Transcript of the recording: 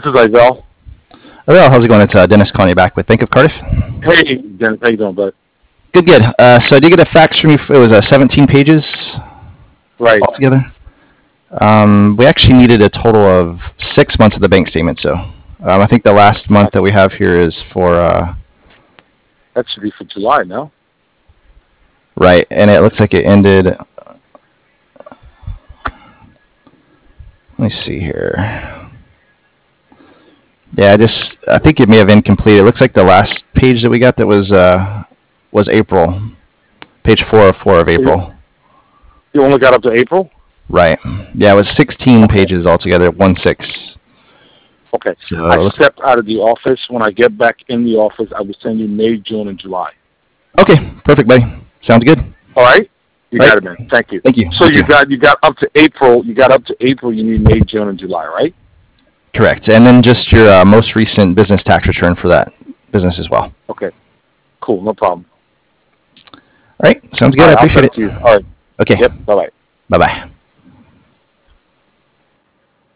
is Ivel. Hello, how's it going? It's Dennis calling you back with Bank of Cardiff. Hey, Dennis, how you doing, bud? Good, good. So I did get a fax from you. It was 17 pages Right. altogether. We actually needed a total of 6 months of the bank statement. So I think the last month that we have here is for That should be for July, no? right, and it looks like it ended. Let me see here. Yeah, I think it may have incomplete. It looks like the last page that we got that was April, page 404 of April. You only got up to April? Right. Yeah, it was 16 pages altogether, 1/6. Okay. So I stepped out of the office. When I get back in the office, I will send you May, June, and July. Okay, perfect, buddy. Sounds good. All right? You Right. got it, man. Thank you. Thank you. So you got up to April. You got up to April. You need May, June, and July, right? Correct. And then just your most recent business tax return for that business as well. Okay. Cool. No problem. All right. Sounds good. All right, I appreciate I'll send it to you. All right. Okay. Yep. Bye-bye. Bye-bye.